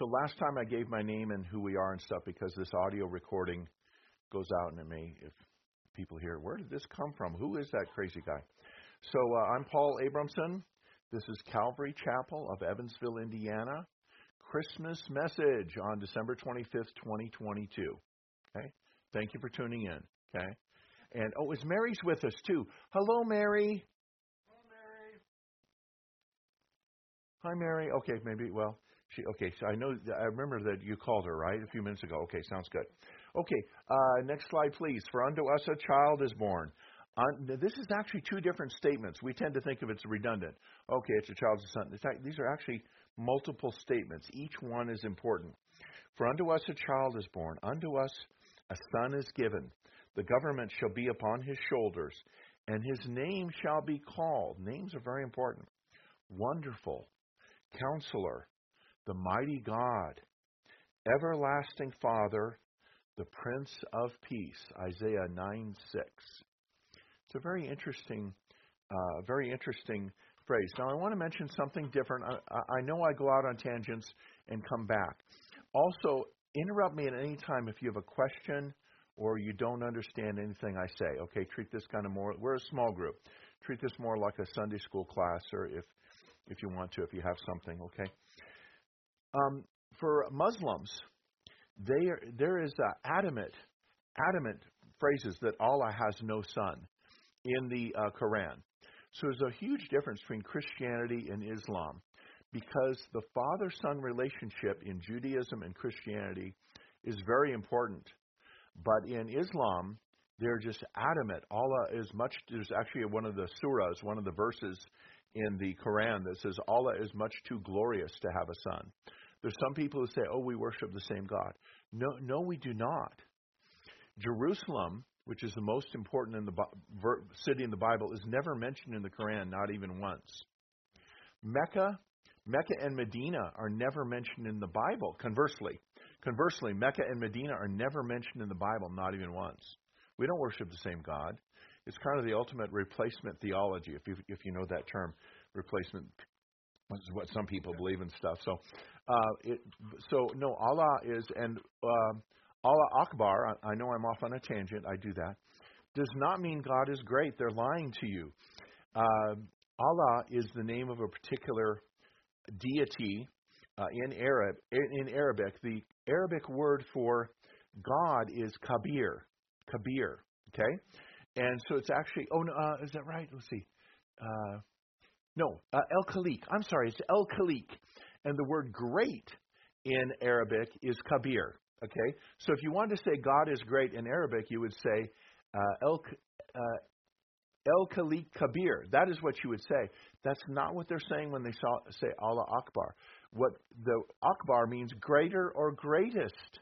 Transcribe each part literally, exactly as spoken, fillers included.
So last time I gave my name and who we are and stuff because this audio recording goes out and it may, if people hear, where did this come from? Who is that crazy guy? So uh, I'm Paul Abramson. This is Calvary Chapel of Evansville, Indiana. Christmas message on December twenty-fifth, twenty twenty-two. Okay? Thank you for tuning in. Okay? And, oh, is Mary's with us, too. Hello, Mary. Hi, Mary. Okay, maybe, well, she, okay, so I know, I remember that you called her, right, a few minutes ago. Okay, sounds good. Okay, uh, next slide, please. For unto us a child is born. Un, this is actually two different statements. We tend to think of it as redundant. Okay, it's a child's son. It's, these are actually multiple statements. Each one is important. For unto us a child is born. Unto us a son is given. The government shall be upon his shoulders, and his name shall be called. Names are very important. Wonderful. Counselor, the mighty God, everlasting Father, the Prince of Peace, Isaiah nine six. It's a very interesting, uh, very interesting phrase. Now, I want to mention something different. I, I know I go out on tangents and come back. Also, interrupt me at any time if you have a question or you don't understand anything I say. Okay, treat this kind of more, we're a small group. Treat this more like a Sunday school class, or if if you want to, if you have something, okay? Um, for Muslims, they are, there is uh, adamant, adamant phrases that Allah has no son in the uh, Quran. So there's a huge difference between Christianity and Islam, because the father-son relationship in Judaism and Christianity is very important. But in Islam, they're just adamant. Allah is much, there's actually one of the surahs, one of the verses in the Quran that says Allah is much too glorious to have a son. There's some people who say, oh, we worship the same God. No, no, we do not. Jerusalem, which is the most important in the ver, city in the Bible, is never mentioned in the Quran, not even once. Mecca, Mecca and Medina are never mentioned in the Bible. Conversely, conversely, Mecca and Medina are never mentioned in the Bible, not even once. We don't worship the same God. It's kind of the ultimate replacement theology, if you if you know that term, replacement. This is what some people believe in stuff. So, uh, it, so no, Allah is, and uh, Allah Akbar. I, I know I'm off on a tangent. I do that. Does not mean God is great. They're lying to you. Uh, Allah is the name of a particular deity uh, in Arab. In Arabic, the Arabic word for God is Kabir. Kabir. Okay. And so it's actually, oh, no, uh, is that right? Let's see. Uh, no, uh, El Khalik. I'm sorry, it's El Khalik. And the word great in Arabic is Kabir. Okay? So if you wanted to say God is great in Arabic, you would say uh, El, uh, El Khalik Kabir. That is what you would say. That's not what they're saying when they saw, say Allah Akbar. What the Akbar means greater or greatest.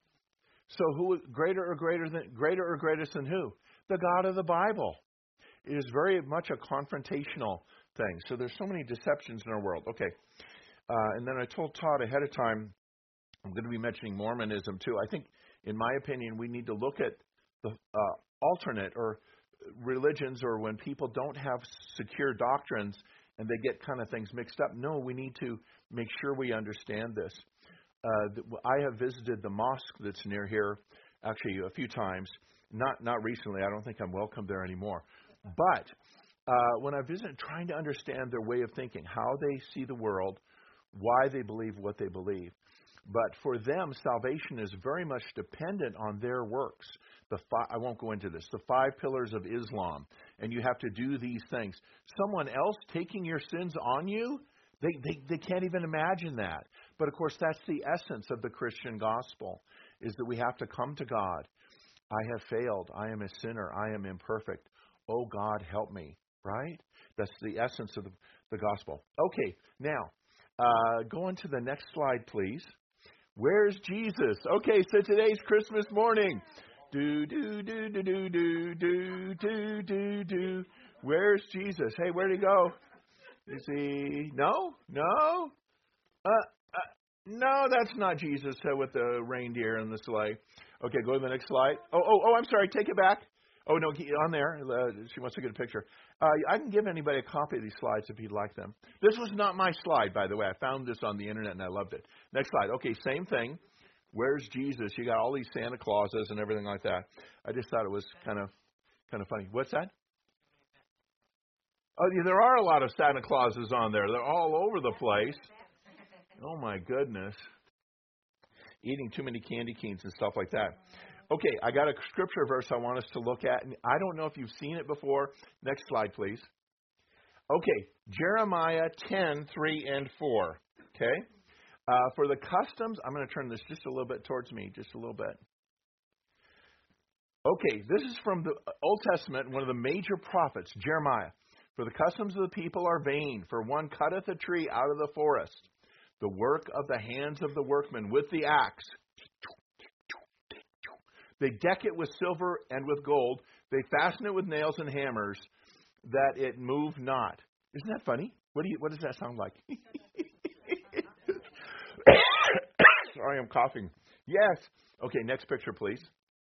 So who greater or greater than greater or greatest than who? The God of the Bible. It is very much a confrontational thing. So there's so many deceptions in our world. Okay. Uh, and then I told Todd ahead of time, I'm going to be mentioning Mormonism too. I think, in my opinion, we need to look at the uh, alternate or religions, or when people don't have secure doctrines and they get kind of things mixed up. No, we need to make sure we understand this. Uh, I have visited the mosque that's near here actually a few times. Not not recently. I don't think I'm welcome there anymore. But uh, when I visit, trying to understand their way of thinking, how they see the world, why they believe what they believe. But for them, salvation is very much dependent on their works. The fi- I won't go into this. The five pillars of Islam, and you have to do these things. Someone else taking your sins on you, they, they, they can't even imagine that. But of course, that's the essence of the Christian gospel, is that we have to come to God. I have failed. I am a sinner. I am imperfect. Oh, God, help me. Right? That's the essence of the, the gospel. Okay, now, uh, go on to the next slide, please. Where's Jesus? Okay, so today's Christmas morning. Do, do, do, do, do, do, do, do, do, do. Where's Jesus? Hey, where'd he go? Is he? No? No? Uh, uh, no, that's not Jesus uh, with the reindeer and the sleigh. Okay, go to the next slide. Oh, oh, oh, I'm sorry. Take it back. Oh, no, he- on there. Uh, she wants to get a picture. Uh, I can give anybody a copy of these slides if you'd like them. This was not my slide, by the way. I found this on the internet and I loved it. Next slide. Okay, same thing. Where's Jesus? You got all these Santa Clauses and everything like that. I just thought it was kind of kind of funny. What's that? Oh, yeah, there are a lot of Santa Clauses on there. They're all over the place. Oh, my goodness. Eating too many candy canes and stuff like that. Okay, I got a scripture verse I want us to look at. And I don't know if you've seen it before. Next slide, please. Okay, Jeremiah ten, three and four. Okay? Uh, for the customs, I'm going to turn this just a little bit towards me, just a little bit. Okay, this is from the Old Testament, one of the major prophets, Jeremiah. For the customs of the people are vain, for one cutteth a tree out of the forest. The work of the hands of the workman with the axe. They deck it with silver and with gold. They fasten it with nails and hammers, that it move not. Isn't that funny? What do you? What does that sound like? Sorry, I'm coughing. Yes. Okay, next picture, please.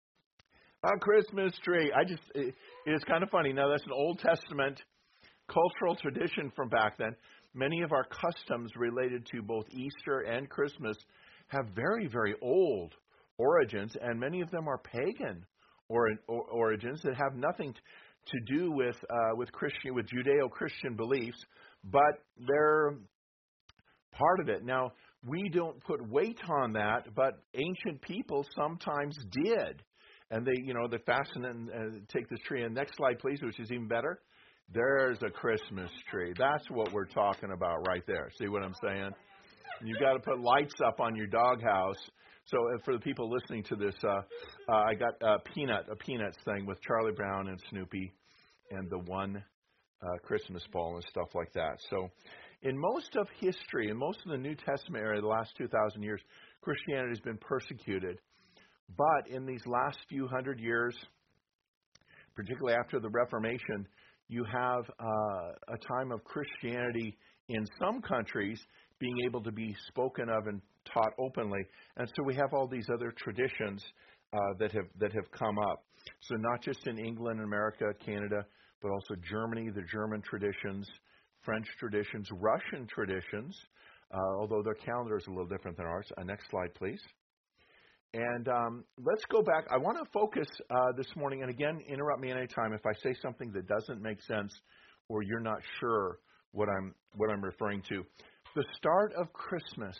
A Christmas tree. I just, it, it's kind of funny. Now, that's an Old Testament cultural tradition from back then. Many of our customs related to both Easter and Christmas have very, very old origins, and many of them are pagan or, or, origins that have nothing t- to do with uh, with Christian, with Judeo-Christian beliefs, but they're part of it. Now, we don't put weight on that, but ancient people sometimes did. And they, you know, they fasten and uh, take this tree. And next slide, please, which is even better. There's a Christmas tree. That's what we're talking about right there. See what I'm saying? You've got to put lights up on your doghouse. So uh, for the people listening to this, uh, uh, I got a peanut, a Peanuts thing with Charlie Brown and Snoopy and the one uh, Christmas ball and stuff like that. So in most of history, in most of the New Testament area, the last two thousand years, Christianity has been persecuted. But in these last few hundred years, particularly after the Reformation, you have uh, a time of Christianity in some countries being able to be spoken of and taught openly. And so we have all these other traditions uh, that have that have come up. So not just in England, America, Canada, but also Germany, the German traditions, French traditions, Russian traditions, uh, although their calendar is a little different than ours. Uh, next slide, please. And um, let's go back. I want to focus uh, this morning, and again, interrupt me anytime if I say something that doesn't make sense or you're not sure what I'm what I'm referring to. The start of Christmas,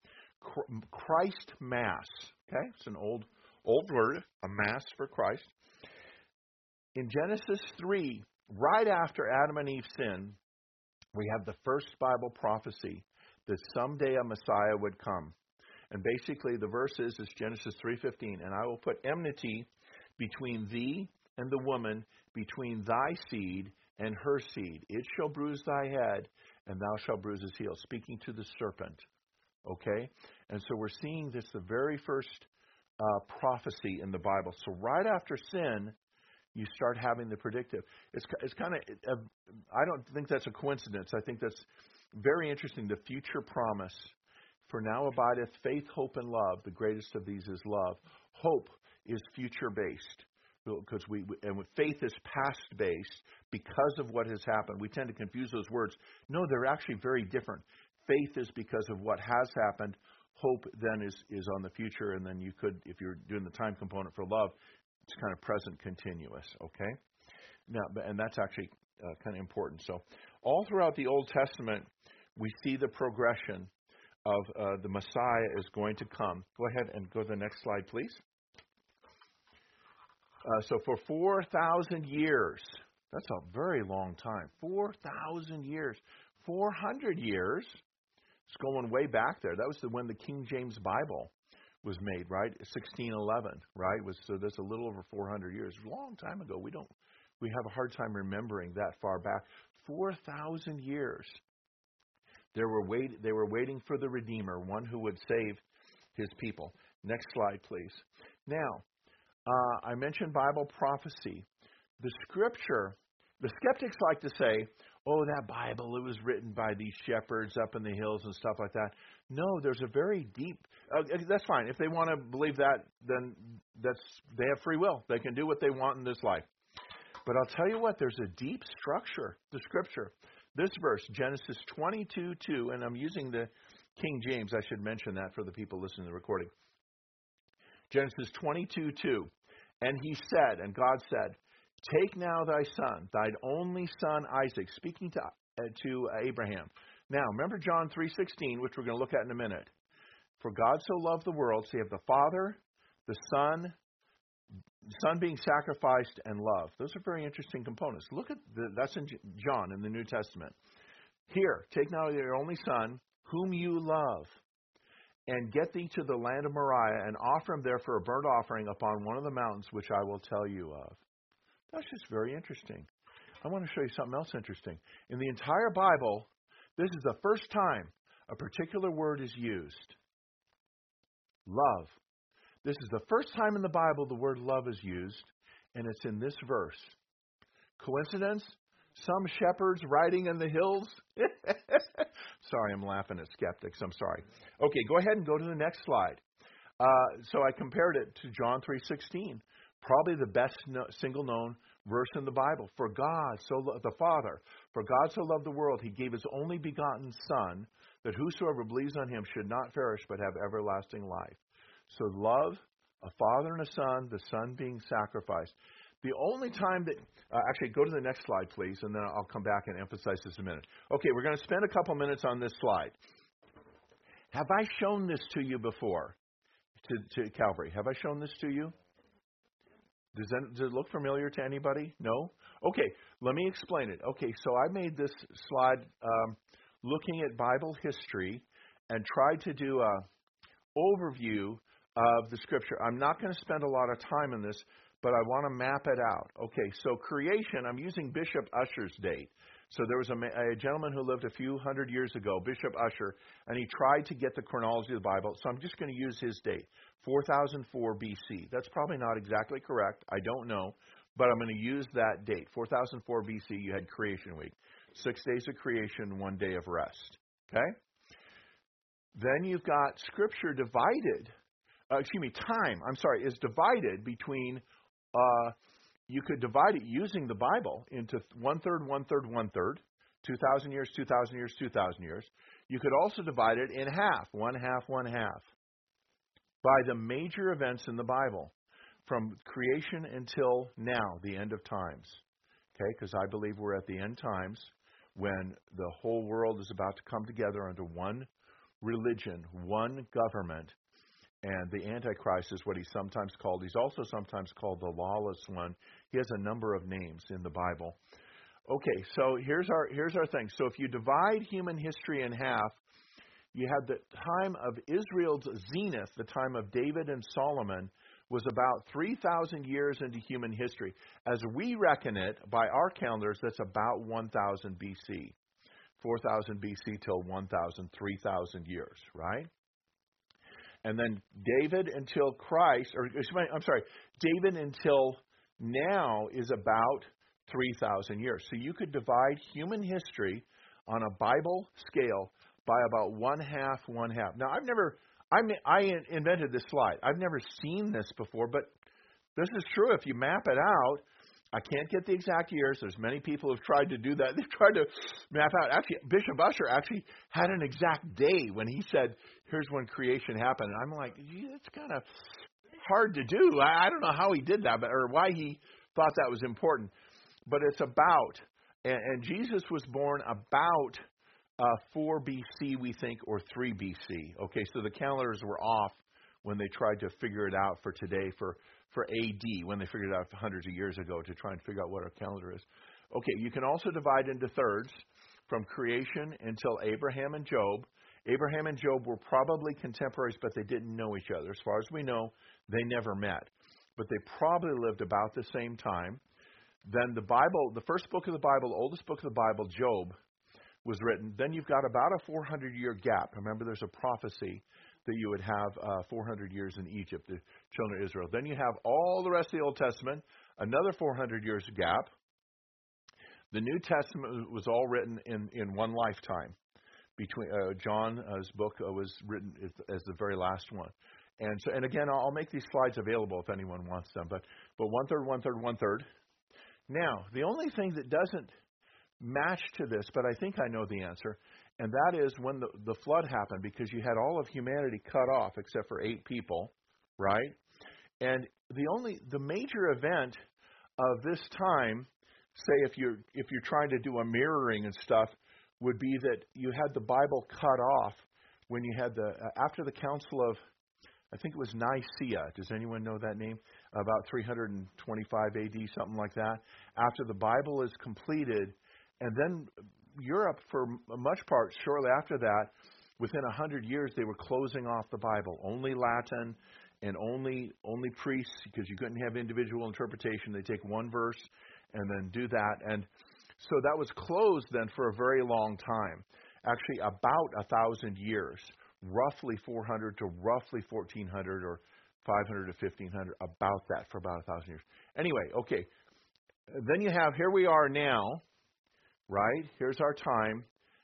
Christ Mass. Okay, it's an old old word, a Mass for Christ. In Genesis three, right after Adam and Eve sinned, we have the first Bible prophecy that someday a Messiah would come. And basically, the verse is, is Genesis three fifteen, and I will put enmity between thee and the woman, between thy seed and her seed. It shall bruise thy head, and thou shalt bruise his heel. Speaking to the serpent. Okay? And so we're seeing this, the very first uh, prophecy in the Bible. So right after sin, you start having the predictive. It's, it's kind of, uh, I don't think that's a coincidence. I think that's very interesting, the future promise. For now abideth faith, hope, and love. The greatest of these is love. Hope is future-based, because we and faith is past-based because of what has happened. We tend to confuse those words. No, they're actually very different. Faith is because of what has happened. Hope then is is on the future, and then you could, if you're doing the time component for love, it's kind of present continuous. Okay, now and that's actually uh, kind of important. So all throughout the Old Testament, we see the progression of uh, the Messiah is going to come. Go ahead and go to the next slide, please. Uh, so for four thousand years, that's a very long time, four thousand years, four hundred years, it's going way back there. That was the, when the King James Bible was made, right? sixteen eleven, right? Was So that's a little over four hundred years. A long time ago. We don't, we have a hard time remembering that far back. four thousand years. They were wait, They were waiting for the Redeemer, one who would save his people. Next slide, please. Now, uh, I mentioned Bible prophecy. The Scripture, the skeptics like to say, oh, that Bible, it was written by these shepherds up in the hills and stuff like that. No, there's a very deep, uh, that's fine. If they want to believe that, then that's they have free will. They can do what they want in this life. But I'll tell you what, there's a deep structure, the Scripture. This verse, Genesis twenty-two two, and I'm using the King James. I should mention that for the people listening to the recording. Genesis twenty-two two. And he said, and God said, take now thy son, thine only son Isaac, speaking to, uh, to Abraham. Now, remember John three sixteen, which we're going to look at in a minute. For God so loved the world, so you have the Father, the Son, the Son being sacrificed, and love. Those are very interesting components. Look at the, that's in John in the New Testament. Here, take now your only Son, whom you love, and get thee to the land of Moriah, and offer him there for a burnt offering upon one of the mountains which I will tell you of. That's just very interesting. I want to show you something else interesting. In the entire Bible, this is the first time a particular word is used. Love. This is the first time in the Bible the word love is used, and it's in this verse. Coincidence? Some shepherds riding in the hills? Sorry, I'm laughing at skeptics. I'm sorry. Okay, go ahead and go to the next slide. Uh, so I compared it to John three sixteen, probably the best no, single known verse in the Bible. For God, so lo- the Father, for God so loved the world, he gave his only begotten Son, that whosoever believes on him should not perish but have everlasting life. So love, a Father and a Son, the Son being sacrificed. The only time that, uh, actually go to the next slide, please, and then I'll come back and emphasize this in a minute. Okay, we're going to spend a couple minutes on this slide. Have I shown this to you before, to, to Calvary? Have I shown this to you? Does, that, does it look familiar to anybody? No? Okay, let me explain it. Okay, so I made this slide um, looking at Bible history and tried to do a overview of the Scripture. I'm not going to spend a lot of time on this, but I want to map it out. Okay, so creation, I'm using Bishop Ussher's date. So there was a, a gentleman who lived a few hundred years ago, Bishop Ussher, and he tried to get the chronology of the Bible. So I'm just going to use his date, four thousand four B C. That's probably not exactly correct. I don't know, but I'm going to use that date. four thousand four B C, you had creation week. Six days of creation, one day of rest. Okay? Then you've got Scripture divided, uh, excuse me, time, I'm sorry, is divided between, uh, you could divide it using the Bible into one-third, one-third, one-third, two thousand years, two thousand years, two thousand years. You could also divide it in half, one half, one half, by the major events in the Bible, from creation until now, the end of times. Okay, because I believe we're at the end times when the whole world is about to come together under one religion, one government, and the Antichrist is what he's sometimes called. He's also sometimes called the lawless one. He has a number of names in the Bible. Okay, so here's our here's our thing. So if you divide human history in half, you had the time of Israel's zenith, the time of David and Solomon, was about three thousand years into human history. As we reckon it, by our calendars, that's about one thousand B C. four thousand B C till one thousand, three thousand years, right? And then David until Christ, or I'm sorry, David until now is about three thousand years. So you could divide human history on a Bible scale by about one half, one half. Now, I've never, I, I invented this slide. I've never seen this before, but this is true. If you map it out, I can't get the exact years. There's many people who've tried to do that. They've tried to map out. Actually, Bishop Ussher actually had an exact day when he said, here's when creation happened. And I'm like, it's kind of hard to do. I, I don't know how he did that, but or why he thought that was important. But it's about, and, and Jesus was born about uh, four B C, we think, or three B C. Okay, so the calendars were off when they tried to figure it out for today, for for A D, when they figured it out hundreds of years ago to try and figure out what our calendar is. Okay, you can also divide into thirds from creation until Abraham and Job. Abraham and Job were probably contemporaries, but they didn't know each other. As far as we know, they never met. But they probably lived about the same time. Then the Bible, the first book of the Bible, the oldest book of the Bible, Job, was written. Then you've got about a four hundred year gap. Remember, there's a prophecy that you would have uh, four hundred years in Egypt, the children of Israel. Then you have all the rest of the Old Testament, another four hundred years gap. The New Testament was all written in, in one lifetime. Between uh, John's book uh, was written as, as the very last one. And so, and again, I'll make these slides available if anyone wants them. But but one third, one third, one third. Now, the only thing that doesn't match to this, but I think I know the answer, and that is when the, the flood happened, because you had all of humanity cut off except for eight people, right? And the only the major event of this time, say if you're if you're trying to do a mirroring and stuff, would be that you had the Bible cut off when you had the uh, after the Council of, I think it was Nicaea. Does anyone know that name? About three twenty-five A D, something like that. After the Bible is completed, and then Europe, for a much part, shortly after that, within a hundred years, they were closing off the Bible. Only Latin and only only priests, because you couldn't have individual interpretation. They take one verse and then do that. And so that was closed then for a very long time. Actually, about a thousand years. Roughly four hundred to roughly fourteen hundred, or five hundred to fifteen hundred, about that, for about a thousand years. Anyway, okay. Then you have, here we are now, right? Here's our time.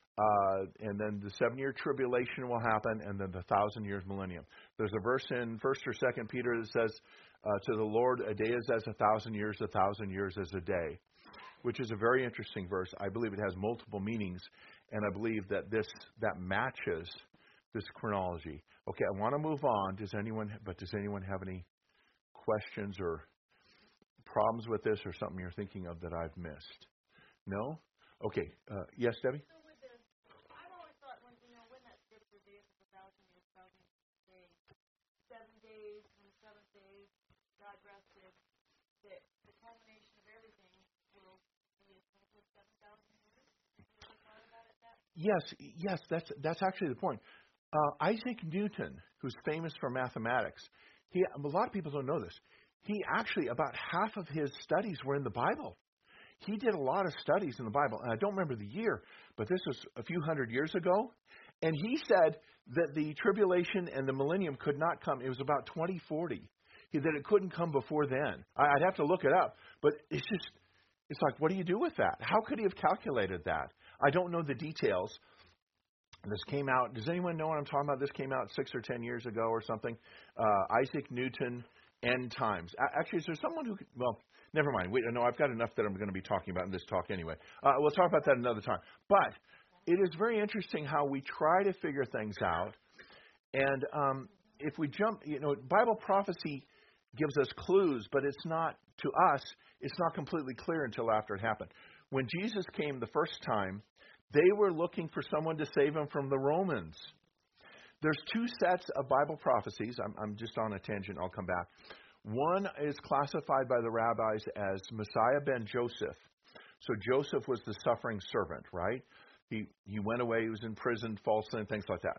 Uh, and then the seven-year tribulation will happen, and then the thousand years millennium. There's a verse in First or Second Peter that says, uh, to the Lord, a day is as a thousand years, a thousand years as a day, which is a very interesting verse. I believe it has multiple meanings, and I believe that this that matches this chronology. Okay, I want to move on. Does anyone? But does anyone have any questions or problems with this, or something you're thinking of that I've missed? No? Okay. Uh, yes, Debbie? So with the, I've always thought when, you know, when that scripture day is a thousand years, thousand days, seven days, and the seventh day, God rested, that the culmination of everything will be accomplished seven thousand years? Have you ever thought about it that way? Yes, yes, that's that's actually the point. Uh, Isaac Newton, who's famous for mathematics, he a lot of people don't know this. He actually, about half of his studies were in the Bible. He did a lot of studies in the Bible, and I don't remember the year, but this was a few hundred years ago. And he said that the tribulation and the millennium could not come. It was about twenty forty. He, that it couldn't come before then. I, I'd have to look it up, but it's just, it's like, what do you do with that? How could he have calculated that? I don't know the details. This came out, does anyone know what I'm talking about? This came out six or ten years ago or something. Uh, Isaac Newton, End Times. Actually, is there someone who, could, well, never mind. Wait, no, I've got enough that I'm going to be talking about in this talk anyway. Uh, we'll talk about that another time. But it is very interesting how we try to figure things out. And um, if we jump, you know, Bible prophecy gives us clues, but it's not, to us, it's not completely clear until after it happened. When Jesus came the first time, they were looking for someone to save them from the Romans. There's two sets of Bible prophecies. I'm, I'm just on a tangent. I'll come back. One is classified by the rabbis as Messiah ben Joseph. So Joseph was the suffering servant, right? He he went away. He was imprisoned falsely and things like that.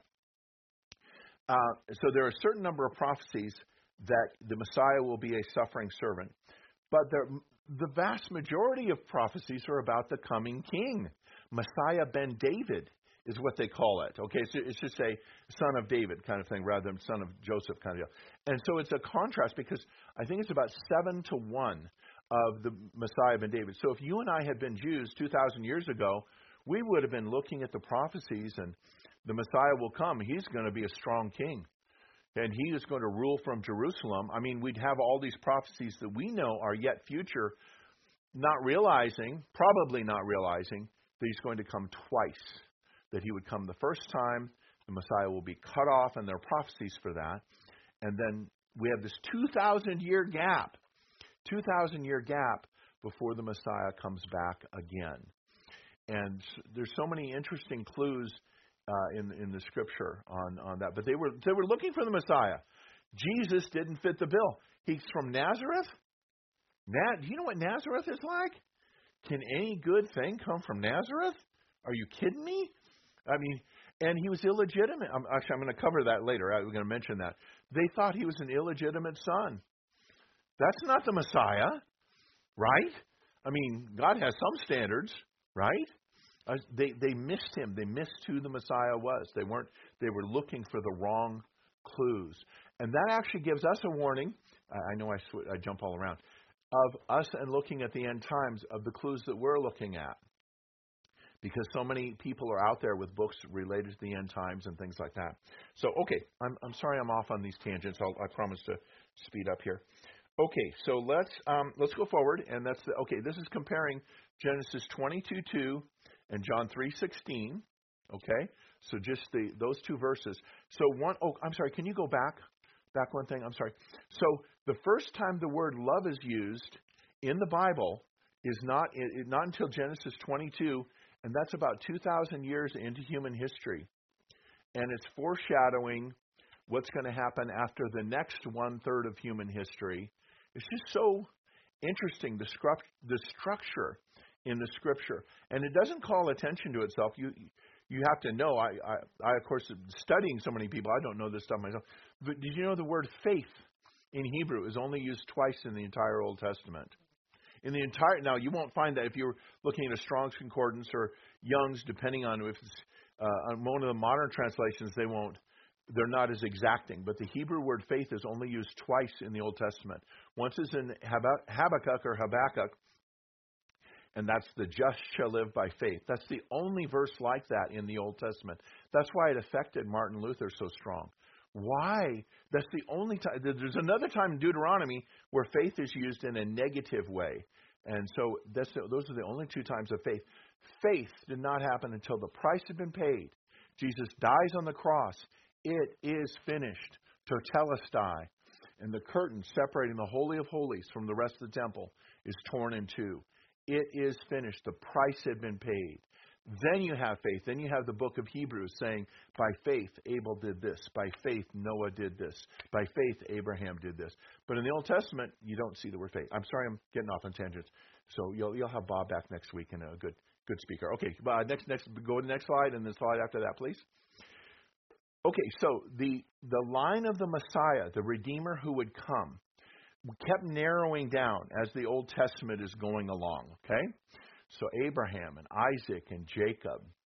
Uh, so there are a certain number of prophecies that the Messiah will be a suffering servant. But there, the vast majority of prophecies are about the coming king. Messiah ben David is what they call it. Okay, so it's just a son of David kind of thing rather than son of Joseph kind of deal. And so it's a contrast because I think it's about seven to one of the Messiah ben David. So if you and I had been Jews two thousand years ago, we would have been looking at the prophecies and the Messiah will come. He's going to be a strong king. And he is going to rule from Jerusalem. I mean, we'd have all these prophecies that we know are yet future, not realizing, probably not realizing, that he's going to come twice. That he would come the first time, the Messiah will be cut off, and there are prophecies for that. And then we have this two thousand year gap, two thousand year gap before the Messiah comes back again. And there's so many interesting clues uh, in in the Scripture on, on that. But they were they were looking for the Messiah. Jesus didn't fit the bill. He's from Nazareth. Na- do you know what Nazareth is like? Can any good thing come from Nazareth? Are you kidding me? I mean, and he was illegitimate. I'm, actually, I'm going to cover that later. I'm going to mention that. They thought he was an illegitimate son. That's not the Messiah, right? I mean, God has some standards, right? Uh, they they missed him. They missed who the Messiah was. They weren't. They were looking for the wrong clues, and that actually gives us a warning. I, I know I, sw- I jump all around. Of us and looking at the end times of the clues that we're looking at. Because so many people are out there with books related to the end times and things like that. So, okay, I'm I'm sorry I'm off on these tangents. I'll, I promise to speed up here. Okay, so let's um, let's go forward, and that's the, okay. This is comparing Genesis twenty-two two and John three sixteen. Okay, so just the those two verses. So one, oh, I'm sorry. Can you go back back one thing? I'm sorry. So the first time the word love is used in the Bible is not it, not until Genesis twenty-two, and that's about two thousand years into human history, and it's foreshadowing what's going to happen after the next one third of human history. It's just so interesting, the, scru- the structure in the Scripture. And it doesn't call attention to itself. You you have to know, I, I, I, of course, studying so many people, I don't know this stuff myself. But did you know the word faith in Hebrew is only used twice in the entire Old Testament? In the entire, now, you won't find that if you're looking at a Strong's Concordance or Young's, depending on if it's uh, on one of the modern translations, they won't. They're not as exacting, but the Hebrew word faith is only used twice in the Old Testament. Once is in Habakkuk or Habakkuk, and that's the just shall live by faith. That's the only verse like that in the Old Testament. That's why it affected Martin Luther so strong. Why? That's the only time. There's another time in Deuteronomy where faith is used in a negative way. And so that's the, those are the only two times of faith. Faith did not happen until the price had been paid. Jesus dies on the cross. It is finished. Totelestai. And the curtain separating the Holy of Holies from the rest of the temple is torn in two. It is finished. The price had been paid. Then you have faith. Then you have the book of Hebrews saying, by faith, Abel did this. By faith, Noah did this. By faith, Abraham did this. But in the Old Testament, you don't see the word faith. I'm sorry, I'm getting off on tangents. So you'll you'll have Bob back next week and a good good speaker. Okay, uh, next next go to the next slide and the slide after that, please. Okay, so the the line of the Messiah, the Redeemer who would come, kept narrowing down as the Old Testament is going along, okay? So Abraham and Isaac and Jacob.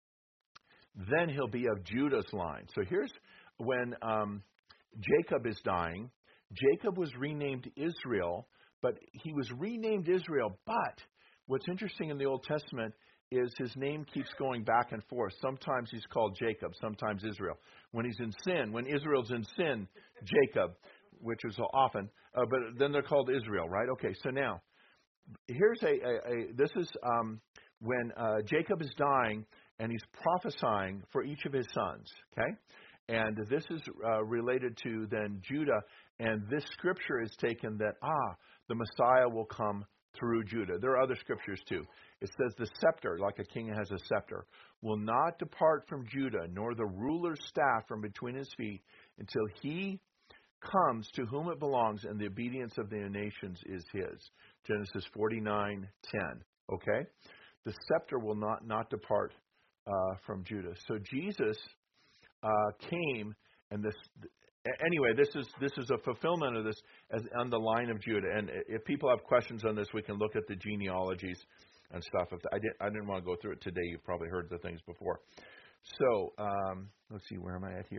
Then he'll be of Judah's line. So here's when um, Jacob is dying. Jacob was renamed Israel, but he was renamed Israel. But what's interesting in the Old Testament is his name keeps going back and forth. Sometimes he's called Jacob, sometimes Israel. When he's in sin, when Israel's in sin, Jacob, which is often, uh, but then they're called Israel, right? Okay, so now, here's a, a, a this is um, when uh, Jacob is dying and he's prophesying for each of his sons, okay? And this is uh, related to then Judah, and this scripture is taken that, ah, the Messiah will come through Judah. There are other scriptures too. It says the scepter, like a king has a scepter, will not depart from Judah, nor the ruler's staff from between his feet, until he comes to whom it belongs, and the obedience of the nations is his. Genesis forty-nine ten. Okay? The scepter will not, not depart uh, from Judah. So Jesus uh, came, and this... Anyway, this is this is a fulfillment of this as on the line of Judah. And if people have questions on this, we can look at the genealogies and stuff. If I didn't, I didn't want to go through it today. You've probably heard the things before. So um, let's see, where am I at here?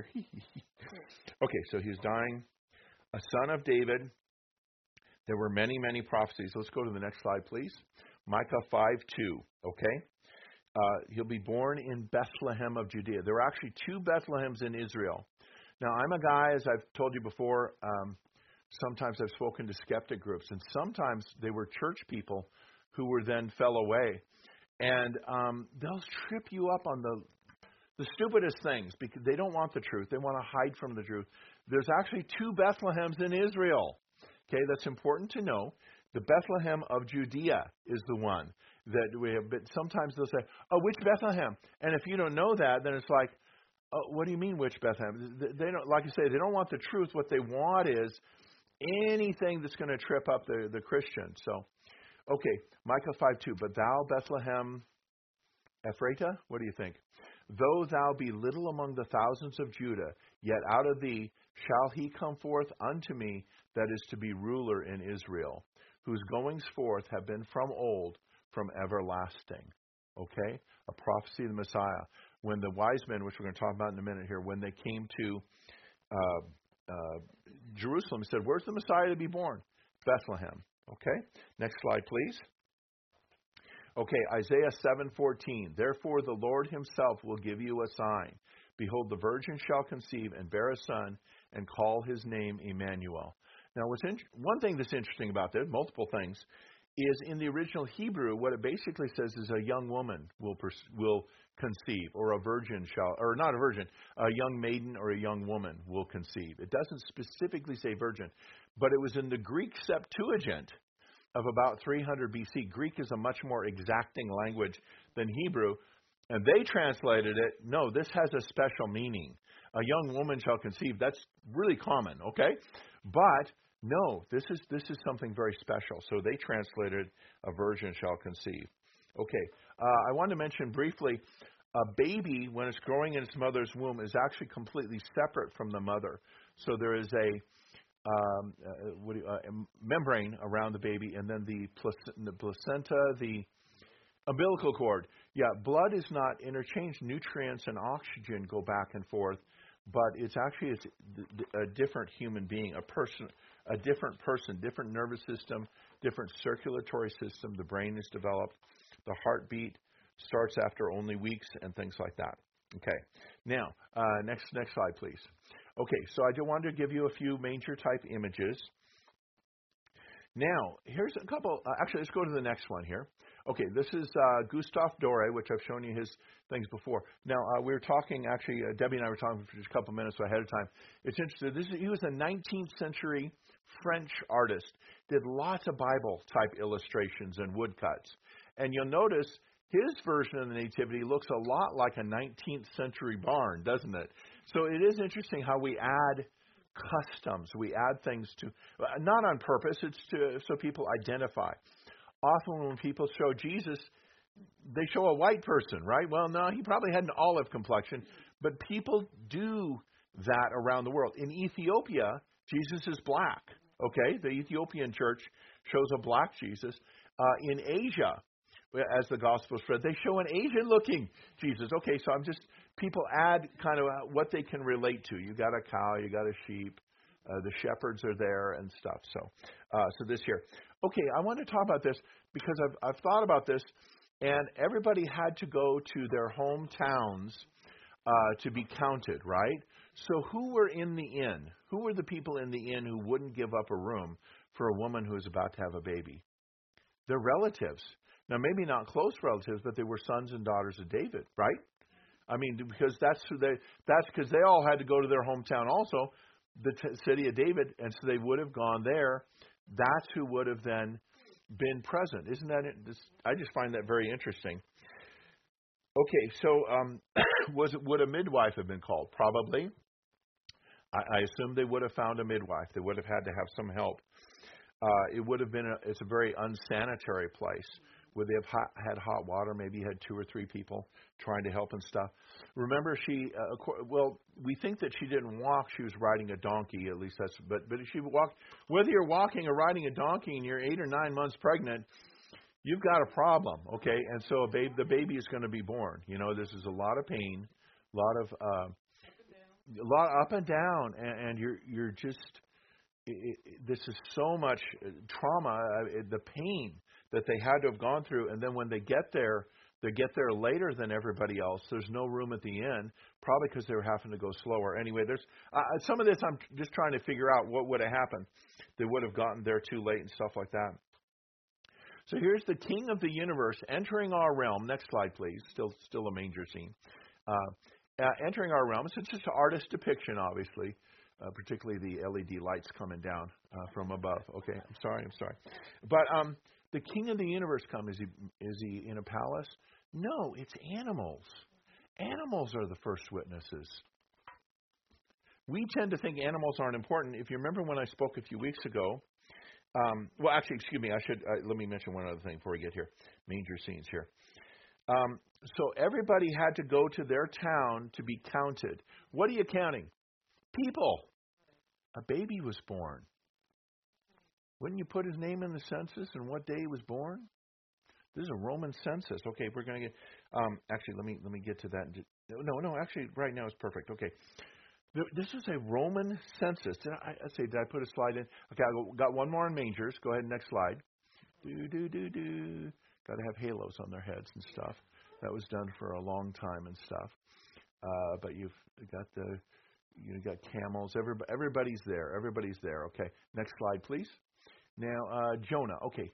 Okay, so he's dying, a son of David. There were many, many prophecies. Let's go to the next slide, please. Micah five two. Okay, uh, he'll be born in Bethlehem of Judea. There were actually two Bethlehems in Israel. Now, I'm a guy, as I've told you before, um, sometimes I've spoken to skeptic groups, and sometimes they were church people who were then fell away. And um, they'll trip you up on the the stupidest things because they don't want the truth. They want to hide from the truth. There's actually two Bethlehems in Israel. Okay, that's important to know. The Bethlehem of Judea is the one that we have. But sometimes they'll say, oh, which Bethlehem? And if you don't know that, then it's like, Uh, what do you mean, which Bethlehem? They don't, like I say, they don't want the truth. What they want is anything that's going to trip up the, the Christian. So, okay, Micah five two. But thou, Bethlehem Ephratah, what do you think? Though thou be little among the thousands of Judah, yet out of thee shall he come forth unto me that is to be ruler in Israel, whose goings forth have been from old, from everlasting. Okay? A prophecy of the Messiah. When the wise men, which we're going to talk about in a minute here, when they came to uh, uh, Jerusalem, said, where's the Messiah to be born? Bethlehem. Okay? Next slide, please. Okay, Isaiah seven fourteen. Therefore the Lord himself will give you a sign. Behold, the virgin shall conceive and bear a son, and call his name Emmanuel. Now, what's in, one thing that's interesting about this, multiple things, is in the original Hebrew, what it basically says is a young woman will pers- will conceive, or a virgin shall, or not a virgin, a young maiden or a young woman will conceive. It doesn't specifically say virgin, but it was in the Greek Septuagint of about three hundred B C. Greek is a much more exacting language than Hebrew, and they translated it, no, this has a special meaning. A young woman shall conceive. That's really common, okay? But no, this is this is something very special. So they translated a virgin shall conceive. Okay, uh, I want to mention briefly, a baby, when it's growing in its mother's womb, is actually completely separate from the mother. So there is a, um, uh, what do you, uh, membrane around the baby, and then the, plac- the placenta, the umbilical cord. Yeah, blood is not interchanged. Nutrients and oxygen go back and forth, but it's actually it's a different human being, a person, a different person, different nervous system, different circulatory system. The brain is developed. The heartbeat starts after only weeks and things like that. Okay. Now, uh, next next slide, please. Okay, so I just wanted to give you a few manger type images. Now, here's a couple. Uh, actually, let's go to the next one here. Okay, this is uh, Gustave Doré, which I've shown you his things before. Now, uh, we were talking, actually, uh, Debbie and I were talking for just a couple minutes ahead of time. It's interesting. This is, he was a nineteenth century French artist, did lots of Bible-type illustrations and woodcuts. And you'll notice his version of the Nativity looks a lot like a nineteenth century barn, doesn't it? So it is interesting how we add customs. We add things to, not on purpose, it's to so people identify. Often when people show Jesus, they show a white person, right? Well, no, he probably had an olive complexion, but people do that around the world. In Ethiopia, Jesus is black, okay? The Ethiopian church shows a black Jesus. Uh, in Asia, as the gospel spread, they show an Asian-looking Jesus. Okay, so I'm just, people add kind of what they can relate to. You got a cow, you got a sheep, uh, the shepherds are there and stuff. So, uh, so this here. Okay, I want to talk about this because I've, I've thought about this, and everybody had to go to their hometowns uh, to be counted, right? So who were in the inn? Who were the people in the inn who wouldn't give up a room for a woman who was about to have a baby? Their relatives. Now, maybe not close relatives, but they were sons and daughters of David, right? I mean, because that's who they. That's because they all had to go to their hometown also, the t- city of David, and so they would have gone there. That's who would have then been present. Isn't that? This, I just find that very interesting. Okay, so um, was it, would a midwife have been called? Probably. I, I assume they would have found a midwife. They would have had to have some help. Uh, it would have been. A, it's a very unsanitary place. Would they have hot, had hot water? Maybe had two or three people trying to help and stuff. Remember, she, uh, well, we think that she didn't walk. She was riding a donkey, at least that's, but, but if she walked, whether you're walking or riding a donkey and you're eight or nine months pregnant, you've got a problem, okay? And so a babe, the baby is going to be born. You know, this is a lot of pain, a lot of, uh, a lot up and down, and, and you're, you're just, it, it, this is so much trauma, uh, the pain that they had to have gone through, and then when they get there, they get there later than everybody else. There's no room at the inn, probably because they were having to go slower. Anyway, there's uh, some of this I'm just trying to figure out what would have happened. They would have gotten there too late and stuff like that. So here's the King of the universe entering our realm. Next slide, please. Still, still a manger scene. Uh, uh, entering our realm. So it's just an artist depiction, obviously, uh, particularly the L E D lights coming down uh, from above. Okay, I'm sorry, I'm sorry. But um, the King of the universe comes. Is he, is he in a palace? No, it's animals. Animals are the first witnesses. We tend to think animals aren't important. If you remember when I spoke a few weeks ago, um, well, actually, excuse me, I should uh, let me mention one other thing before we get here. Manger scenes here. Um, so everybody had to go to their town to be counted. What are you counting? People. A baby was born. Wouldn't you put his name in the census and what day he was born? This is a Roman census. Okay, we're going to get. Um, actually, let me let me get to that. No, no, actually, right now it's perfect. Okay, this is a Roman census. Did I, I say? Did I put a slide in? Okay, I got one more on mangers. Go ahead, next slide. Do do do do. Got to have halos on their heads and stuff. That was done for a long time and stuff. Uh, but you've got the you got camels. Everybody, everybody's there. Everybody's there. Okay. Next slide, please. Now, uh, Jonah. Okay.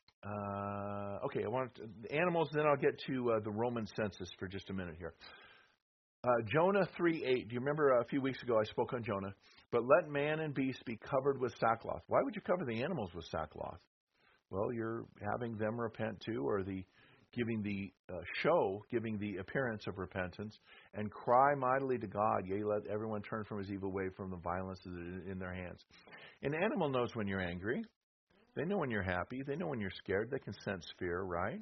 Uh, okay, I want to, animals, then I'll get to uh, the Roman census for just a minute here. Uh, Jonah three eight. Do you remember uh, a few weeks ago I spoke on Jonah? But let man and beast be covered with sackcloth. Why would you cover the animals with sackcloth? Well, you're having them repent too, or the giving the uh, show, giving the appearance of repentance, and cry mightily to God, yea, let everyone turn from his evil way, from the violence that is in their hands. An animal knows when you're angry. They know when you're happy. They know when you're scared. They can sense fear, right?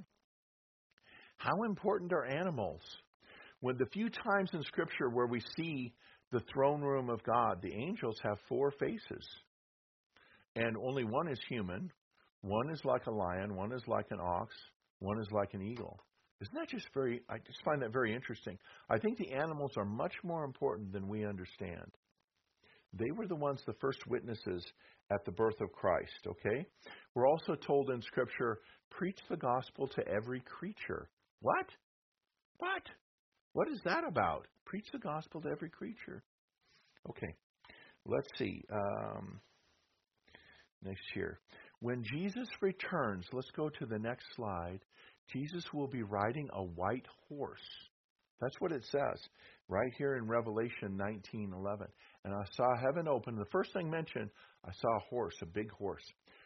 How important are animals? When the few times in Scripture where we see the throne room of God, the angels have four faces. And only one is human. One is like a lion. One is like an ox. One is like an eagle. Isn't that just very, I just find that very interesting. I think the animals are much more important than we understand. They were the ones, the first witnesses at the birth of Christ, okay? We're also told in Scripture, preach the gospel to every creature. What? What? What is that about? Preach the gospel to every creature. Okay, let's see. Um, next here. When Jesus returns, let's go to the next slide. Jesus will be riding a white horse. That's what it says right here in Revelation nineteen eleven. And I saw heaven open. The first thing mentioned, I saw a horse, a big horse.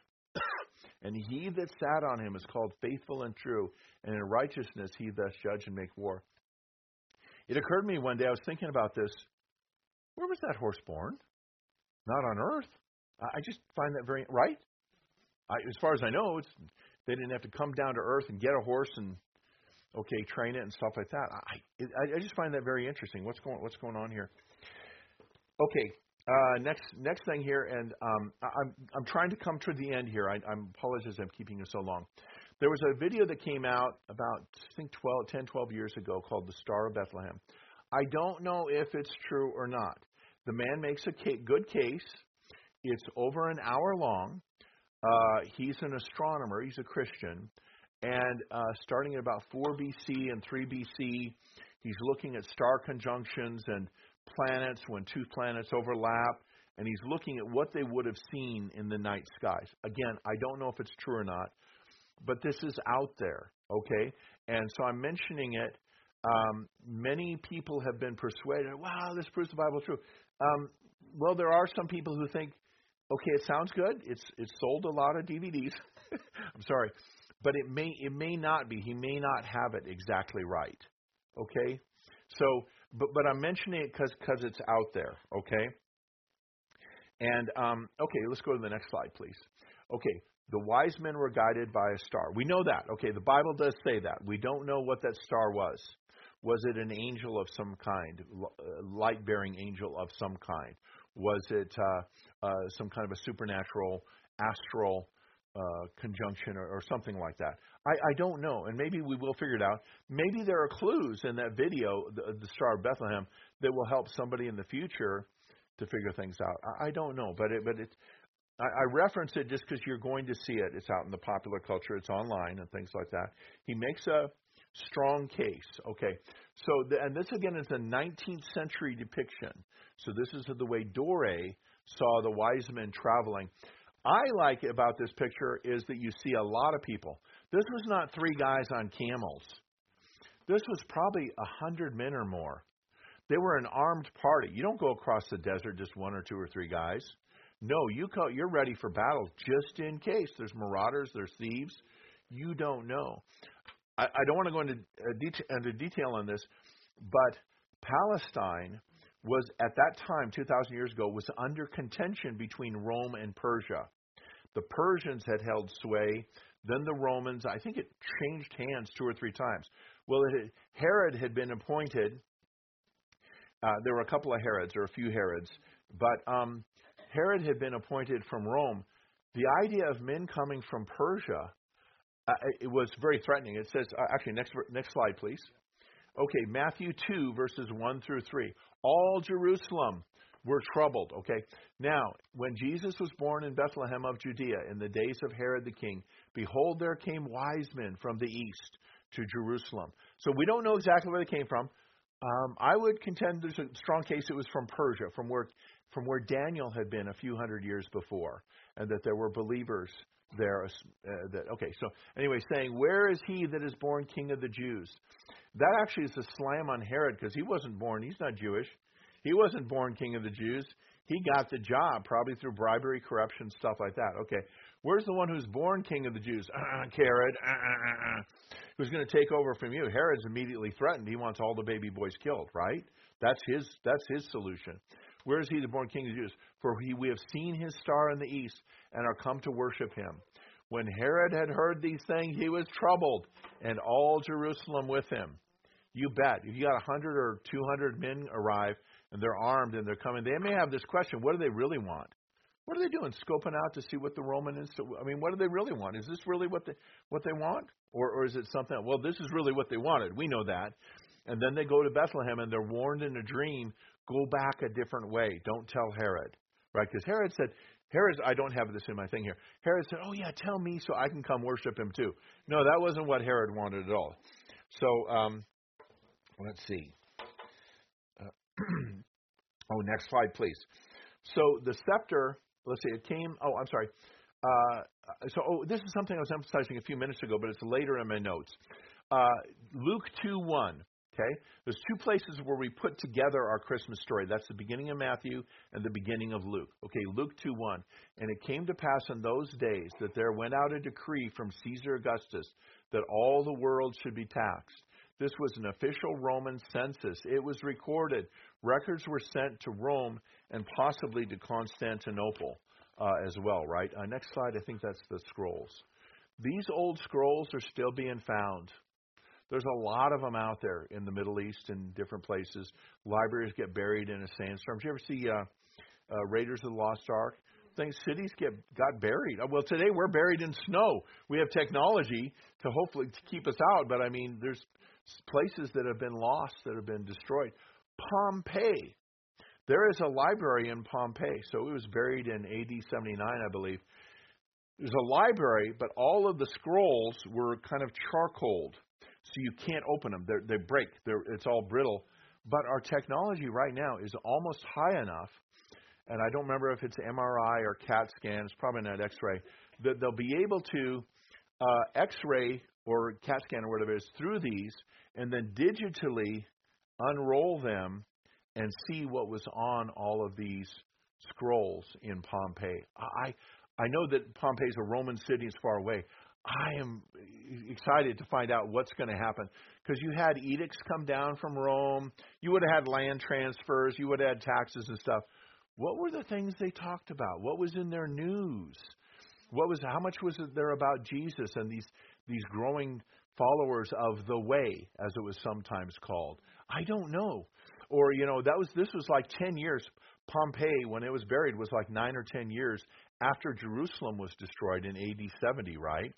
And he that sat on him is called Faithful and True, and in righteousness he doth judge and make war. It occurred to me one day, I was thinking about this, where was that horse born? Not on earth. I just find that very, right? I, as far as I know, it's, they didn't have to come down to earth and get a horse and, okay, train it and stuff like that. I, I, I just find that very interesting. What's going, what's going on here? Okay, uh, next next thing here, and um, I'm I'm trying to come to the end here. I, I apologize I'm keeping you so long. There was a video that came out about, I think, twelve, ten, twelve years ago called The Star of Bethlehem. I don't know if it's true or not. The man makes a ca- good case. It's over an hour long. Uh, he's an astronomer. He's a Christian. And uh, starting at about four B C and three B C, he's looking at star conjunctions and planets when two planets overlap, and he's looking at what they would have seen in the night skies. Again, I don't know if it's true or not, but this is out there, okay? And so I'm mentioning it. Um, many people have been persuaded, wow, this proves the Bible is true. Um, well, there are some people who think, okay, it sounds good. It's it's sold a lot of D V Ds. I'm sorry. But it may it may not be. He may not have it exactly right, okay? So, but but I'm mentioning it because because it's out there, okay? And, um, okay, let's go to the next slide, please. Okay, the wise men were guided by a star. We know that, okay? The Bible does say that. We don't know what that star was. Was it an angel of some kind, light-bearing angel of some kind? Was it uh, uh, some kind of a supernatural, astral uh, conjunction or, or something like that? I, I don't know, and maybe we will figure it out. Maybe there are clues in that video, the, the Star of Bethlehem, that will help somebody in the future to figure things out. I, I don't know, but it, but it, I, I reference it just because you're going to see it. It's out in the popular culture. It's online and things like that. He makes a strong case. Okay, so the, and this again is a nineteenth century depiction. So this is the way Doré saw the wise men traveling. I like about this picture is that you see a lot of people. This was not three guys on camels. This was probably a hundred men or more. They were an armed party. You don't go across the desert just one or two or three guys. No, you co- you're ready for battle just in case. There's marauders, there's thieves. You don't know. I, I don't want to go into, uh, detail, into detail on this, but Palestine was, at that time, two thousand years ago, was under contention between Rome and Persia. The Persians had held sway. Then the Romans, I think it changed hands two or three times. Well, it had, Herod had been appointed. Uh, there were a couple of Herods, or a few Herods, but um, Herod had been appointed from Rome. The idea of men coming from Persia, uh, it was very threatening. It says, uh, actually, next next slide, please. Okay, Matthew two, verses one through three. All Jerusalem were troubled. Okay, now, when Jesus was born in Bethlehem of Judea in the days of Herod the king, behold, there came wise men from the east to Jerusalem. So we don't know exactly where they came from. Um, I would contend there's a strong case it was from Persia, from where from where Daniel had been a few hundred years before, and that there were believers there. Uh, that okay, so anyway, saying, "Where is he that is born King of the Jews?" That actually is a slam on Herod because he wasn't born. He's not Jewish. He wasn't born King of the Jews. He got the job probably through bribery, corruption, stuff like that. Okay, where's the one who's born King of the Jews? Uh, Herod. Uh, uh, uh, who's going to take over from you? Herod's immediately threatened. He wants all the baby boys killed, right? That's his that's his solution. Where is he the born King of the Jews? For he, we have seen his star in the east and are come to worship him. When Herod had heard these things, he was troubled, and all Jerusalem with him. You bet. If you got a hundred or two hundred men arrive and they're armed and they're coming, they may have this question: what do they really want? What are they doing? Scoping out to see what the Roman is. I mean, what do they really want? Is this really what they what they want, or or is it something? Well, this is really what they wanted. We know that. And then they go to Bethlehem and they're warned in a dream: go back a different way. Don't tell Herod, right? Because Herod said, Herod, I don't have this in my thing here. Herod said, "Oh yeah, tell me so I can come worship him too." No, that wasn't what Herod wanted at all. So um, let's see. Uh, oh, next slide, please. So the scepter. Let's see, it came, oh, I'm sorry. Uh, so oh, this is something I was emphasizing a few minutes ago, but it's later in my notes. Uh, Luke two one, okay? There's two places where we put together our Christmas story. That's the beginning of Matthew and the beginning of Luke. Okay, Luke two one. And it came to pass in those days that there went out a decree from Caesar Augustus that all the world should be taxed. This was an official Roman census. It was recorded. Records were sent to Rome and possibly to Constantinople uh, as well, right? Uh, next slide, I think that's the scrolls. These old scrolls are still being found. There's a lot of them out there in the Middle East and different places. Libraries get buried in a sandstorm. Did you ever see uh, uh, Raiders of the Lost Ark? Things, cities get got buried. Well, today we're buried in snow. We have technology to hopefully to keep us out, but I mean, there's places that have been lost, that have been destroyed. Pompeii. There is a library in Pompeii. So it was buried in A D seventy-nine, I believe. There's a library, but all of the scrolls were kind of charcoaled. So you can't open them. They're, they break. They're, it's all brittle. But our technology right now is almost high enough, and I don't remember if it's M R I or CAT scan. It's probably not X-ray. That they'll be able to uh, X-ray or CAT scan or whatever it is through these, and then digitally unroll them and see what was on all of these scrolls in Pompeii. I I know that Pompeii is a Roman city, it's far away. I am excited to find out what's going to happen, because you had edicts come down from Rome. You would have had land transfers. You would have had taxes and stuff. What were the things they talked about? What was in their news? What was how much was there about Jesus and these these growing followers of the way, as it was sometimes called? I don't know. Or, you know, that was this was like ten years. Pompeii, when it was buried, was like nine or ten years after Jerusalem was destroyed in A D seventy, right?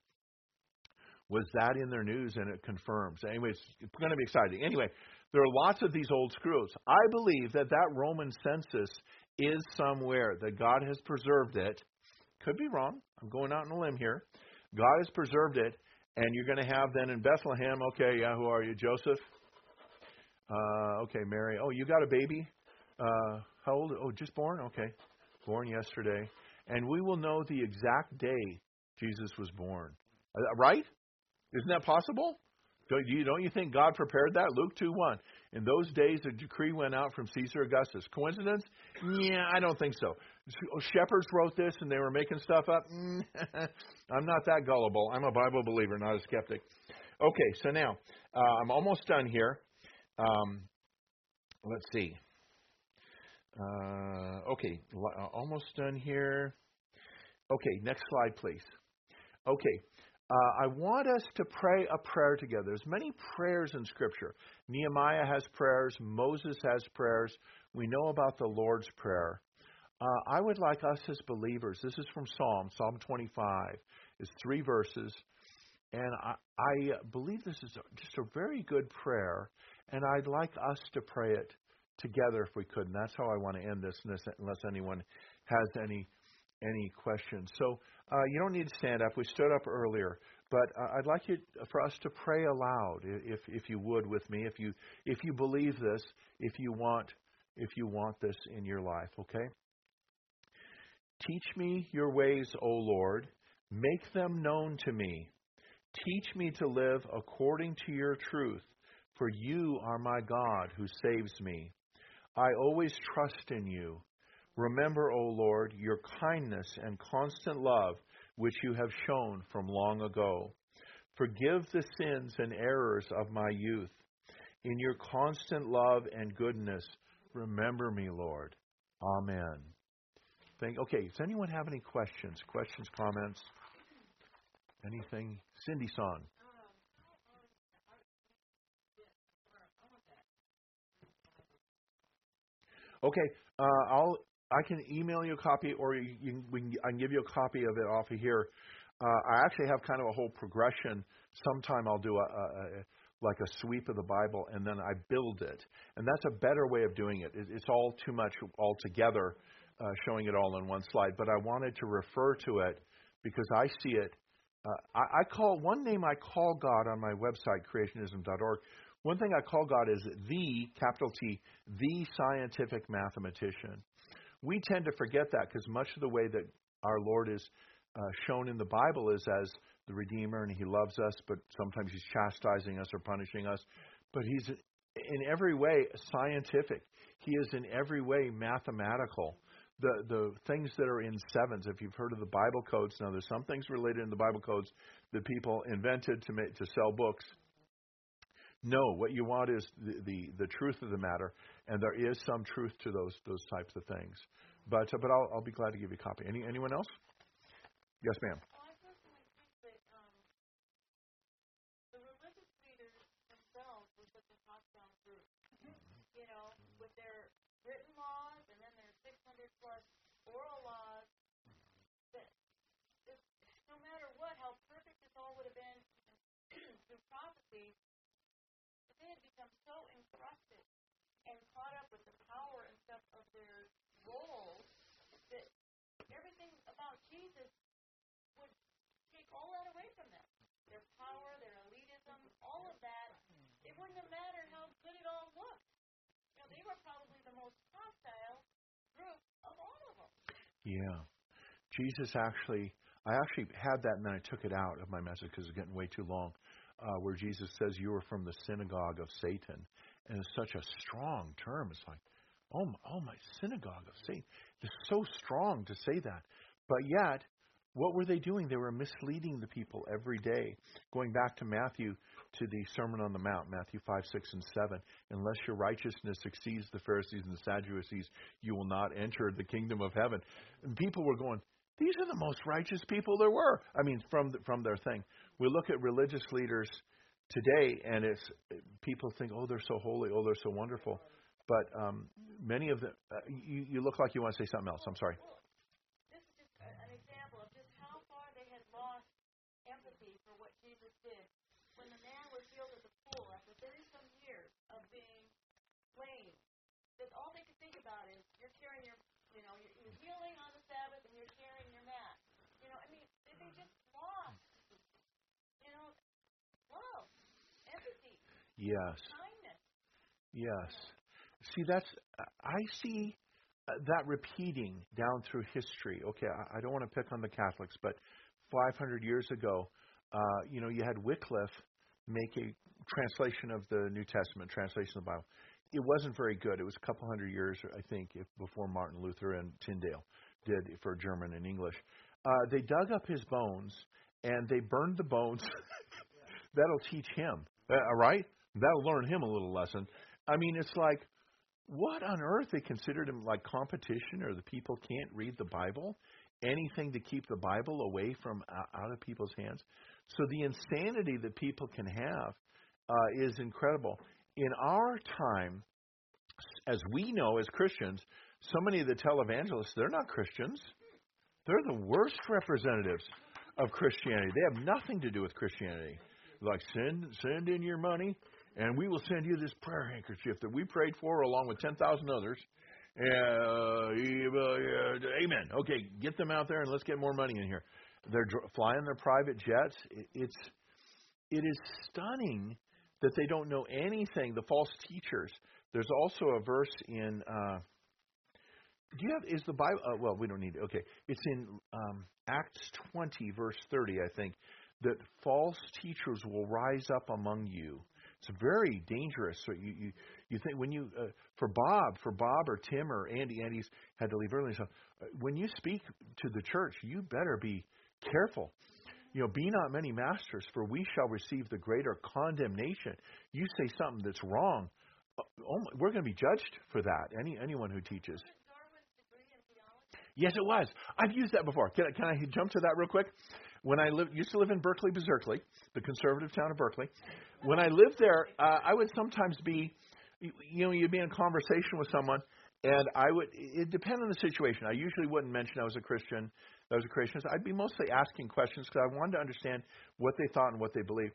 Was that in their news? And it confirms. Anyways, it's going to be exciting. Anyway, there are lots of these old scrolls. I believe that that Roman census is somewhere, that God has preserved it. Could be wrong. I'm going out on a limb here. God has preserved it, and you're going to have then in Bethlehem, okay, yeah, who are you? Joseph? Uh, okay, Mary. Oh, you got a baby? Uh, how old? Oh, just born? Okay. Born yesterday. And we will know the exact day Jesus was born. Uh, right? Isn't that possible? Don't you, don't you think God prepared that? Luke two one. In those days, a decree went out from Caesar Augustus. Coincidence? Yeah, I don't think so. Shepherds wrote this and they were making stuff up? I'm not that gullible. I'm a Bible believer, not a skeptic. Okay, so now, uh, I'm almost done here. Um, let's see. Uh, okay, uh, almost done here. Okay, next slide, please. Okay, uh, I want us to pray a prayer together. There's many prayers in Scripture. Nehemiah has prayers. Moses has prayers. We know about the Lord's Prayer. Uh, I would like us as believers, this is from Psalm, Psalm twenty-five. It's three verses. And I, I believe this is just a very good prayer, and I'd like us to pray it together if we could. And that's how I want to end this, unless anyone has any any questions. So uh, you don't need to stand up. We stood up earlier. But uh, I'd like you for us to pray aloud, if if you would, with me, if you if you believe this, if you want if you want this in your life. Okay. Teach me your ways, O Lord. Make them known to me. Teach me to live according to your truth, for you are my God who saves me. I always trust in you. Remember, O Lord, your kindness and constant love, which you have shown from long ago. Forgive the sins and errors of my youth. In your constant love and goodness, remember me, Lord. Amen. Thank, okay, does anyone have any questions? Questions, comments? Anything? Cindy-san. Okay, uh, I'll I can email you a copy, or you, you, we can, I can give you a copy of it off of here. Uh, I actually have kind of a whole progression. Sometime I'll do a, a, a like a sweep of the Bible, and then I build it, and that's a better way of doing it. it it's all too much all together, uh, showing it all in one slide. But I wanted to refer to it because I see it. Uh, I, I call one name I call God on my website, creationism dot org. One thing I call God is the, capital T, the scientific mathematician. We tend to forget that because much of the way that our Lord is uh, shown in the Bible is as the Redeemer, and He loves us, but sometimes He's chastising us or punishing us. But He's in every way scientific. He is in every way mathematical. The the things that are in sevens, if you've heard of the Bible codes, now there's some things related in the Bible codes that people invented to make, to sell books. No, what you want is the, the, the truth of the matter, and there is some truth to those those types of things. But uh, but I'll I'll be glad to give you a copy. Any anyone else? Yes, ma'am. Well, I personally think that um, the religious leaders themselves were such a top-down group. You know, with their written laws and then their six hundred plus oral laws, that this, no matter what, how perfect this all would have been through prophecy, they had become so encrusted and caught up with the power and stuff of their roles that everything about Jesus would take all that away from them. Their power, their elitism, all of that. It wouldn't have mattered how good it all looked. You know, they were probably the most hostile group of all of them. Yeah. Jesus actually, I actually had that and then I took it out of my message because it's getting way too long. Uh, where Jesus says you are from the synagogue of Satan. And it's such a strong term. It's like, oh my, oh my synagogue of Satan. It's so strong to say that. But yet, what were they doing? They were misleading the people every day. Going back to Matthew, to the Sermon on the Mount, Matthew five, six, and seven. Unless your righteousness exceeds the Pharisees and the Sadducees, you will not enter the kingdom of heaven. And people were going, these are the most righteous people there were. I mean, from the, from their thing. We look at religious leaders today, and it's people think, oh, they're so holy, oh, they're so wonderful. But um, many of them, uh, you, you look like you want to say something else. I'm sorry. This is just an example of just how far they had lost empathy for what Jesus did. When the man was healed at the pool after thirty-some years of being lame, that all they could think about is you're carrying your, you know, you're, you're healing on the Sabbath and you're carrying your mat. You know, I mean, they, they just lost, you know, love, empathy, Yes. kindness. Yes. See, that's, I see that repeating down through history. Okay, I, I don't want to pick on the Catholics, but five hundred years ago, uh, you know, you had Wycliffe make a translation of the New Testament, translation of the Bible. It wasn't very good. It was a couple hundred years, I think, if, before Martin Luther and Tyndale did for German and English. Uh, they dug up his bones, and they burned the bones. That'll teach him, uh, all right? That'll learn him a little lesson. I mean, it's like, what on earth? They considered him like competition, or the people can't read the Bible? Anything to keep the Bible away from uh, out of people's hands? So the insanity that people can have uh, is incredible. In our time, as we know as Christians, so many of the televangelists, they're not Christians. They're the worst representatives of Christianity. They have nothing to do with Christianity. Like, send send in your money, and we will send you this prayer handkerchief that we prayed for along with ten thousand others. Uh, uh, amen. Okay, get them out there and let's get more money in here. They're dr- flying their private jets. It, it's it is stunning that they don't know anything. The false teachers. There's also a verse in. Uh, do you have is the Bible? Uh, well, we don't need it. Okay, it's in um, Acts twenty, verse thirty, I think, that false teachers will rise up among you. It's very dangerous. So you you, you think when you uh, for Bob for Bob or Tim or Andy Andy's had to leave early. So uh, when you speak to the church, you better be careful. You know, be not many masters, for we shall receive the greater condemnation. You say something that's wrong, uh, oh, we're going to be judged for that. Any anyone who teaches. Yes, it was. I've used that before. Can I, can I jump to that real quick? When I lived, used to live in Berkeley, Berkeley, the conservative town of Berkeley. When I lived there, uh, I would sometimes be, you know, you'd be in conversation with someone, and I would. It depended on the situation. I usually wouldn't mention I was a Christian. I was a Christian. I'd be mostly asking questions because I wanted to understand what they thought and what they believed.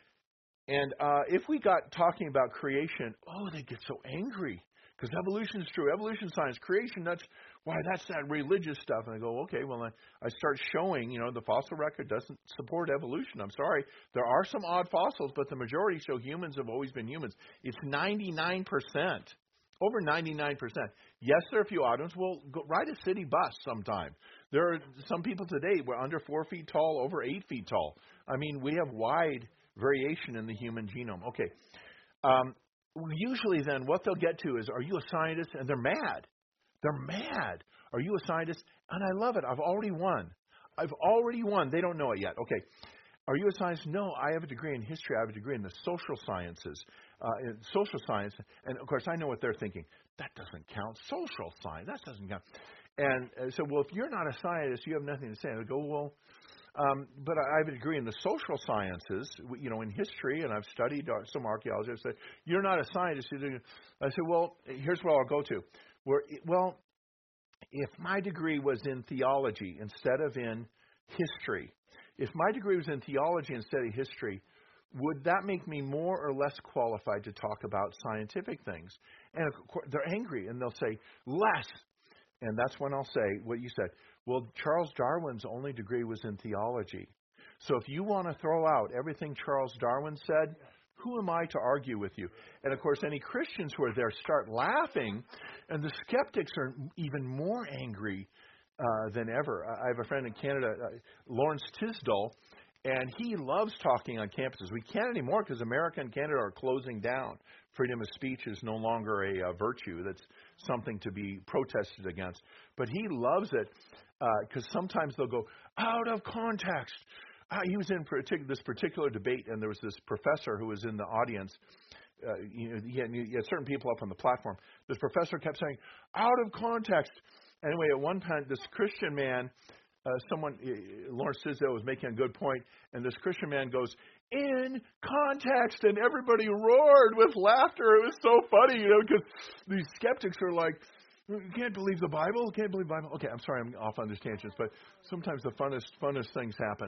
And uh, if we got talking about creation, oh, they get so angry. Because evolution is true. Evolution science, creation, that's, why, that's that religious stuff. And I go, okay, well, I, I start showing, you know, the fossil record doesn't support evolution. I'm sorry. There are some odd fossils, but the majority show humans have always been humans. It's ninety-nine percent. Over ninety-nine percent. Yes, there are a few odd ones. Well, go, ride a city bus sometime. There are some people today who are under four feet tall, over eight feet tall. I mean, we have wide variation in the human genome. Okay. Um, Usually then what they'll get to is, are you a scientist? And they're mad. They're mad. Are you a scientist? And I love it. I've already won. I've already won. They don't know it yet. Okay. Are you a scientist? No, I have a degree in history. I have a degree in the social sciences, uh, in social science. And, of course, I know what they're thinking. That doesn't count. Social science, that doesn't count. And uh, so, well, if you're not a scientist, you have nothing to say. I go, well, Um, but I have a degree in the social sciences, you know, in history, and I've studied some archaeology. I said, you're not a scientist. I said, well, here's where I'll go to. Where, well, if my degree was in theology instead of in history, if my degree was in theology instead of history, would that make me more or less qualified to talk about scientific things? And of course, they're angry, and they'll say, less. And that's when I'll say what you said. Well, Charles Darwin's only degree was in theology. So if you want to throw out everything Charles Darwin said, who am I to argue with you? And, of course, any Christians who are there start laughing, and the skeptics are even more angry uh, than ever. I have a friend in Canada, uh, Lawrence Tisdall, and he loves talking on campuses. We can't anymore because America and Canada are closing down. Freedom of speech is no longer a uh, virtue. That's something to be protested against. But he loves it because uh, sometimes they'll go out of context. Uh, he was in partic- this particular debate, and there was this professor who was in the audience. Uh, you know, he had, he had certain people up on the platform. This professor kept saying, out of context. Anyway, at one time, this Christian man, uh, someone, uh, Lawrence Tisdale was making a good point, and this Christian man goes, in context, and everybody roared with laughter. It was so funny, you know, because these skeptics are like, you can't believe the Bible, can't believe the Bible. Okay, I'm sorry, I'm off on these tangents, but sometimes the funnest, funnest things happen.